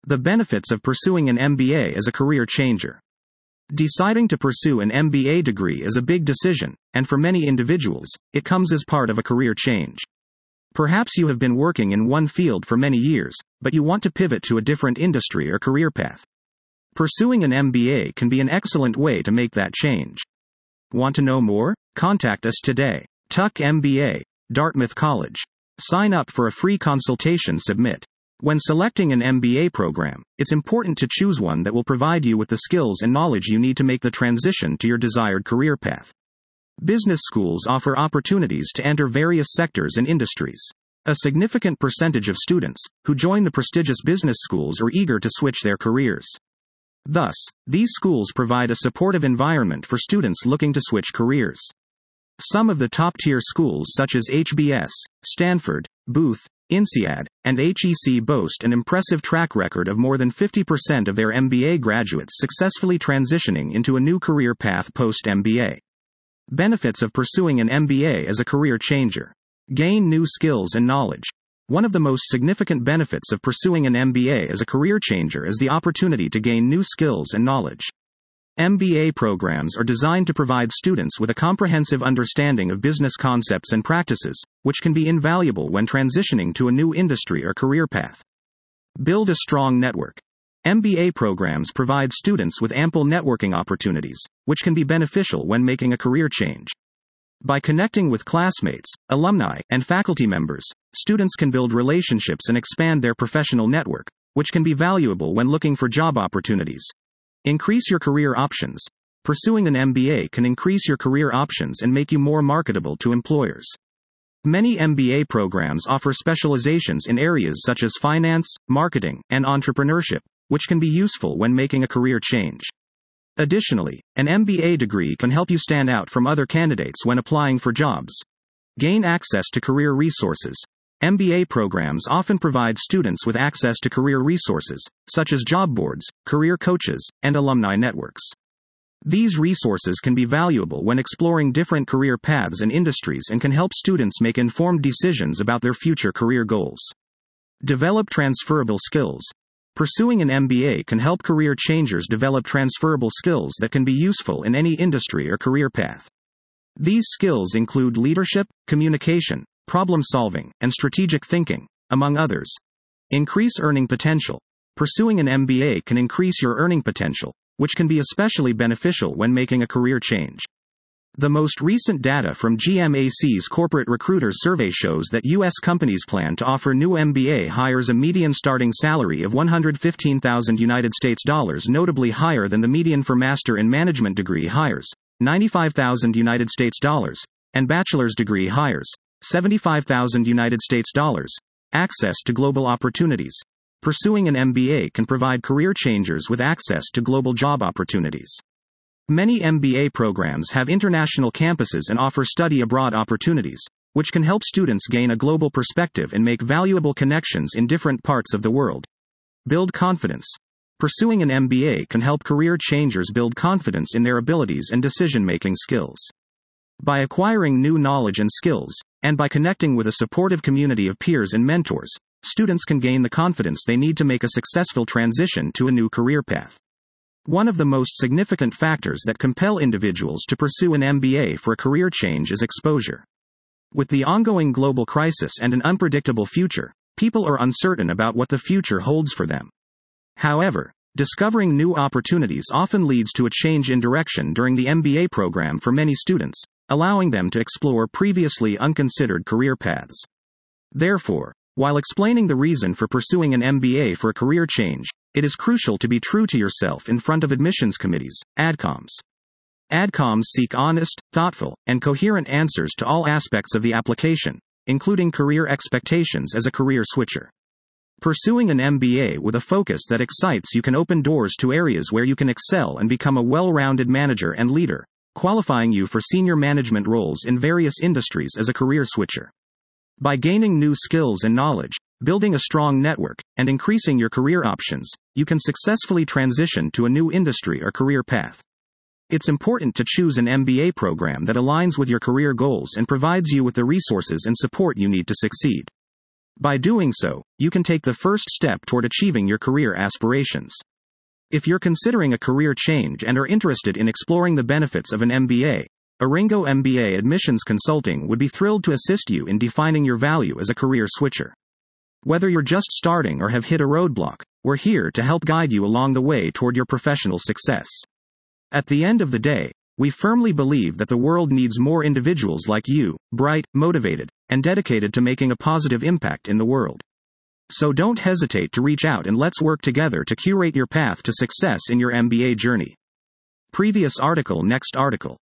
The benefits of pursuing an MBA as a career changer. Deciding to pursue an MBA degree is a big decision, and for many individuals, it comes as part of a career change. Perhaps you have been working in one field for many years, but you want to pivot to a different industry or career path. Pursuing an MBA can be an excellent way to make that change. Want to know more? Contact us today. Tuck MBA, Dartmouth College. Sign up for a free consultation. Submit. When selecting an MBA program, it's important to choose one that will provide you with the skills and knowledge you need to make the transition to your desired career path. Business schools offer opportunities to enter various sectors and industries. A significant percentage of students who join the prestigious business schools are eager to switch their careers. Thus, these schools provide a supportive environment for students looking to switch careers. Some of the top-tier schools such as HBS, Stanford, Booth, INSEAD, and HEC boast an impressive track record of more than 50% of their MBA graduates successfully transitioning into a new career path post-MBA. Benefits of pursuing an MBA as a career changer. Gain new skills and knowledge. One of the most significant benefits of pursuing an MBA as a career changer is the opportunity to gain new skills and knowledge. MBA programs are designed to provide students with a comprehensive understanding of business concepts and practices, which can be invaluable when transitioning to a new industry or career path. Build a strong network. MBA programs provide students with ample networking opportunities, which can be beneficial when making a career change. By connecting with classmates, alumni, and faculty members, students can build relationships and expand their professional network, which can be valuable when looking for job opportunities. Increase your career options. Pursuing an MBA can increase your career options and make you more marketable to employers. Many MBA programs offer specializations in areas such as finance, marketing, and entrepreneurship, which can be useful when making a career change. Additionally, an MBA degree can help you stand out from other candidates when applying for jobs. Gain access to career resources. MBA programs often provide students with access to career resources, such as job boards, career coaches, and alumni networks. These resources can be valuable when exploring different career paths and industries and can help students make informed decisions about their future career goals. Develop transferable skills. Pursuing an MBA can help career changers develop transferable skills that can be useful in any industry or career path. These skills include leadership, communication, problem-solving, and strategic thinking, among others. Increase earning potential. Pursuing an MBA can increase your earning potential, which can be especially beneficial when making a career change. The most recent data from GMAC's Corporate Recruiters Survey shows that U.S. companies plan to offer new MBA hires a median starting salary of $115,000, notably higher than the median for Master in Management degree hires, $95,000, and bachelor's degree hires, $75,000. Access to global opportunities. Pursuing an MBA can provide career changers with access to global job opportunities. Many MBA programs have international campuses and offer study abroad opportunities, which can help students gain a global perspective and make valuable connections in different parts of the world. Build confidence. Pursuing an MBA can help career changers build confidence in their abilities and decision-making skills. By acquiring new knowledge and skills, and by connecting with a supportive community of peers and mentors, students can gain the confidence they need to make a successful transition to a new career path. One of the most significant factors that compel individuals to pursue an MBA for a career change is exposure. With the ongoing global crisis and an unpredictable future, people are uncertain about what the future holds for them. However, discovering new opportunities often leads to a change in direction during the MBA program for many students, allowing them to explore previously unconsidered career paths. Therefore, while explaining the reason for pursuing an MBA for a career change, it is crucial to be true to yourself in front of admissions committees, ADCOMs. ADCOMs seek honest, thoughtful, and coherent answers to all aspects of the application, including career expectations as a career switcher. Pursuing an MBA with a focus that excites you can open doors to areas where you can excel and become a well-rounded manager and leader, qualifying you for senior management roles in various industries as a career switcher. By gaining new skills and knowledge, building a strong network, and increasing your career options, you can successfully transition to a new industry or career path. It's important to choose an MBA program that aligns with your career goals and provides you with the resources and support you need to succeed. By doing so, you can take the first step toward achieving your career aspirations. If you're considering a career change and are interested in exploring the benefits of an MBA, Aringo MBA Admissions Consulting would be thrilled to assist you in defining your value as a career switcher. Whether you're just starting or have hit a roadblock, we're here to help guide you along the way toward your professional success. At the end of the day, we firmly believe that the world needs more individuals like you, bright, motivated, and dedicated to making a positive impact in the world. So don't hesitate to reach out and let's work together to curate your path to success in your MBA journey. Previous article. Next article.